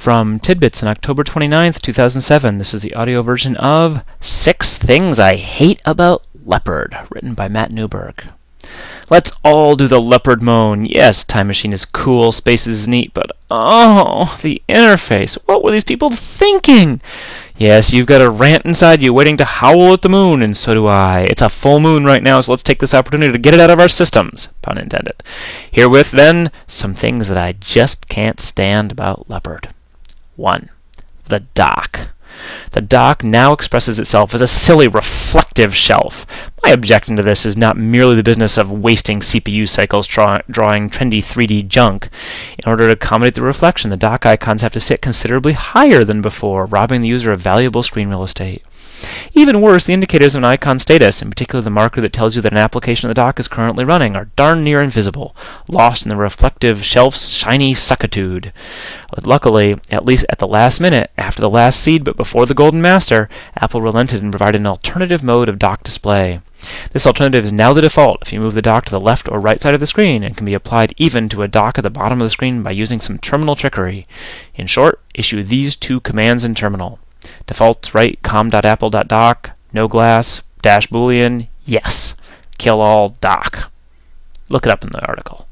From Tidbits on October 29th, 2007, this is the audio version of 6 Things I Hate About Leopard, written by Matt Newberg. Let's all do the leopard moan. Yes, Time Machine is cool, space is neat, but oh, the interface. What were these people thinking? Yes, you've got a rant inside you waiting to howl at the moon, and so do I. It's a full moon right now, so let's take this opportunity to get it out of our systems. Pun intended. Herewith, then, some things that I just can't stand about Leopard. 1. The dock. The dock now expresses itself as a silly reflective shelf. My objection to this is not merely the business of wasting CPU cycles drawing trendy 3D junk. In order to accommodate the reflection, the dock icons have to sit considerably higher than before, robbing the user of valuable screen real estate. Even worse, the indicators of an icon status, in particular the marker that tells you that an application of the dock is currently running, are darn near invisible, lost in the reflective shelf's shiny suckitude. But luckily, at least at the last minute, after the last seed but before the golden master, Apple relented and provided an alternative mode of dock display. This alternative is now the default if you move the dock to the left or right side of the screen, and can be applied even to a dock at the bottom of the screen by using some terminal trickery. In short, issue these 2 commands in terminal. Default right com.apple.dock, no glass, dash boolean, yes. Kill all dock. Look it up in the article.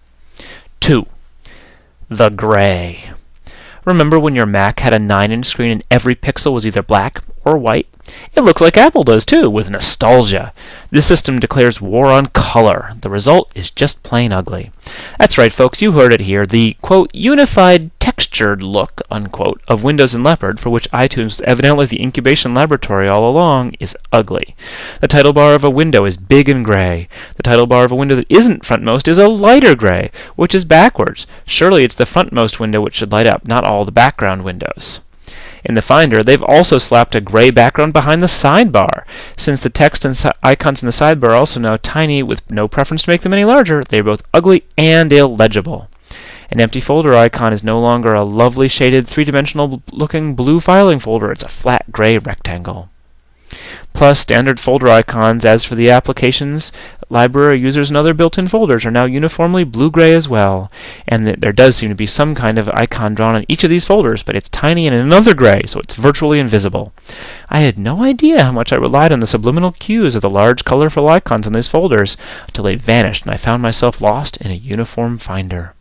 2. The gray. Remember when your Mac had a 9-inch screen and every pixel was either black or white? It looks like Apple does too, with nostalgia. This system declares war on color. The result is just plain ugly. That's right, folks, you heard it here. The, quote, unified textured look, unquote, of Windows and Leopard, for which iTunes was evidently the incubation laboratory all along, is ugly. The title bar of a window is big and gray. The title bar of a window that isn't frontmost is a lighter gray, which is backwards. Surely it's the frontmost window which should light up, not all the background windows. In the Finder, they've also slapped a gray background behind the sidebar. Since the text and icons in the sidebar are also now tiny, with no preference to make them any larger, they are both ugly and illegible. An empty folder icon is no longer a lovely shaded 3-dimensional looking blue filing folder. It's a flat gray rectangle. Plus, standard folder icons, as for the applications, library users, and other built-in folders, are now uniformly blue-gray as well. And there does seem to be some kind of icon drawn on each of these folders, but it's tiny and another gray, so it's virtually invisible. I had no idea how much I relied on the subliminal cues of the large, colorful icons on these folders, until they vanished and I found myself lost in a uniform Finder.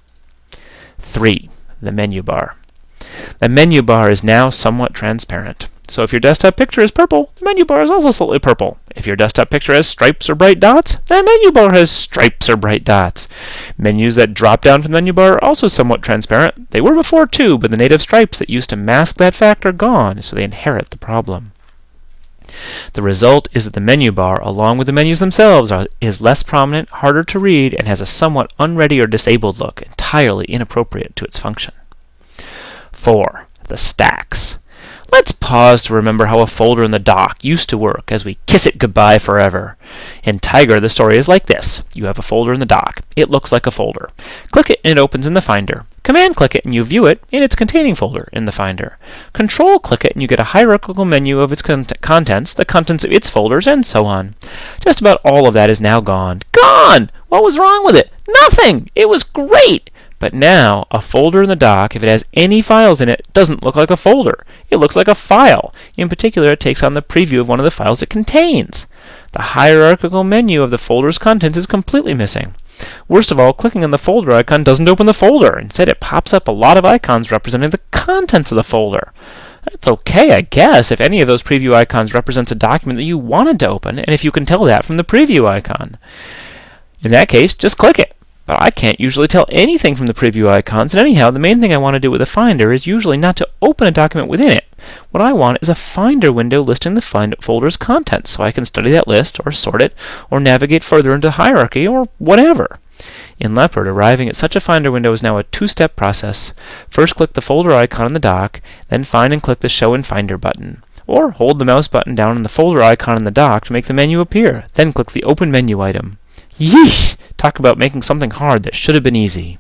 3. The menu bar. The menu bar is now somewhat transparent. So if your desktop picture is purple, the menu bar is also slightly purple. If your desktop picture has stripes or bright dots, the menu bar has stripes or bright dots. Menus that drop down from the menu bar are also somewhat transparent. They were before too, but the native stripes that used to mask that fact are gone, so they inherit the problem. The result is that the menu bar, along with the menus themselves, is less prominent, harder to read, and has a somewhat unready or disabled look, entirely inappropriate to its function. 4. The stacks. Let's pause to remember how a folder in the dock used to work as we kiss it goodbye forever. In Tiger, the story is like this. You have a folder in the dock. It looks like a folder. Click it and it opens in the Finder. Command-click it and you view it in its containing folder in the Finder. Control-click it and you get a hierarchical menu of its contents, the contents of its folders, and so on. Just about all of that is now gone. Gone! What was wrong with it? Nothing! It was great! But now, a folder in the dock, if it has any files in it, doesn't look like a folder. It looks like a file. In particular, it takes on the preview of one of the files it contains. The hierarchical menu of the folder's contents is completely missing. Worst of all, clicking on the folder icon doesn't open the folder. Instead, it pops up a lot of icons representing the contents of the folder. That's okay, I guess, if any of those preview icons represents a document that you wanted to open, and if you can tell that from the preview icon. In that case, just click it. But I can't usually tell anything from the preview icons, and anyhow, the main thing I want to do with a Finder is usually not to open a document within it. What I want is a Finder window listing the folder's contents, so I can study that list, or sort it, or navigate further into hierarchy, or whatever. In Leopard, arriving at such a Finder window is now a 2-step process. First click the folder icon in the dock, then find and click the Show in Finder button. Or hold the mouse button down on the folder icon in the dock to make the menu appear, then click the Open Menu item. Yeesh! Talk about making something hard that should have been easy.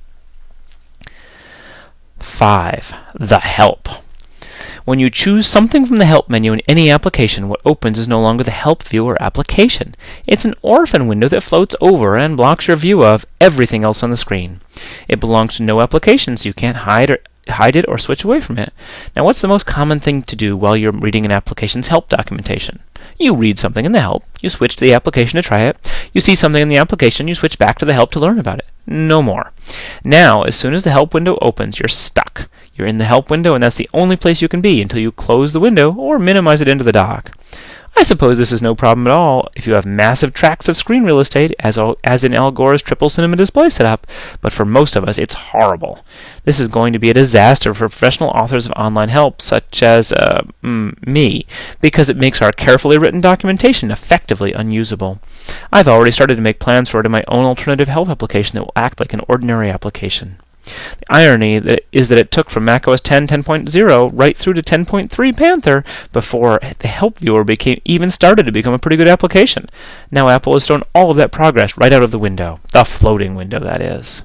5. The Help. When you choose something from the Help menu in any application, what opens is no longer the Help view or application. It's an orphan window that floats over and blocks your view of everything else on the screen. It belongs to no application, so you can't hide hide it or switch away from it. Now, what's the most common thing to do while you're reading an application's help documentation? You read something in the help, you switch to the application to try it, you see something in the application, you switch back to the help to learn about it. No more. Now, as soon as the help window opens, you're stuck. You're in the help window, and that's the only place you can be until you close the window or minimize it into the dock. I suppose this is no problem at all if you have massive tracts of screen real estate, as in Al Gore's triple cinema display setup, but for most of us, it's horrible. This is going to be a disaster for professional authors of online help, such as me, because it makes our carefully written documentation effectively unusable. I've already started to make plans for it in my own alternative help application that will act like an ordinary application. The irony is that it took from macOS 10 10.0 right through to 10.3 Panther before the Help Viewer even started to become a pretty good application. Now Apple has thrown all of that progress right out of the window. The floating window, that is.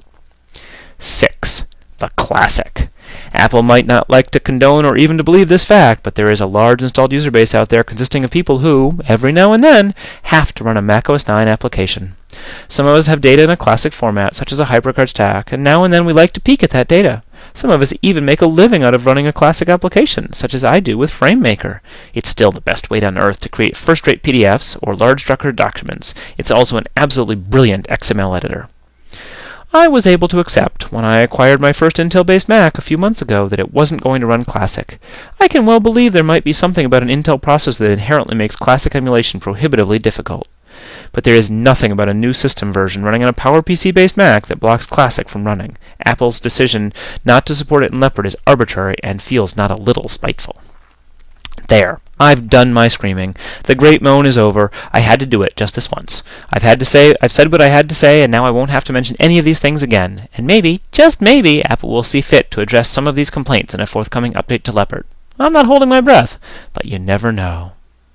6. The Classic. Apple might not like to condone or even to believe this fact, but there is a large installed user base out there consisting of people who, every now and then, have to run a macOS 9 application. Some of us have data in a classic format, such as a HyperCard stack, and now and then we like to peek at that data. Some of us even make a living out of running a classic application, such as I do with FrameMaker. It's still the best way on earth to create first-rate PDFs or large structured documents. It's also an absolutely brilliant XML editor. I was able to accept, when I acquired my first Intel-based Mac a few months ago, that it wasn't going to run Classic. I can well believe there might be something about an Intel processor that inherently makes Classic emulation prohibitively difficult. But there is nothing about a new system version running on a PowerPC-based Mac that blocks Classic from running. Apple's decision not to support it in Leopard is arbitrary and feels not a little spiteful. There. I've done my screaming. The great moan is over. I had to do it just this once. I've said what I had to say, and now I won't have to mention any of these things again. And maybe, just maybe, Apple will see fit to address some of these complaints in a forthcoming update to Leopard. I'm not holding my breath, but you never know.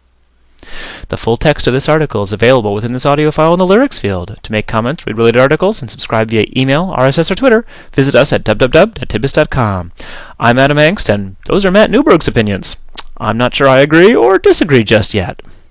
The full text of this article is available within this audio file in the lyrics field. To make comments, read related articles, and subscribe via email, RSS, or Twitter, visit us at www.tidbits.com. I'm Adam Angst, and those are Matt Newberg's opinions. I'm not sure I agree or disagree just yet.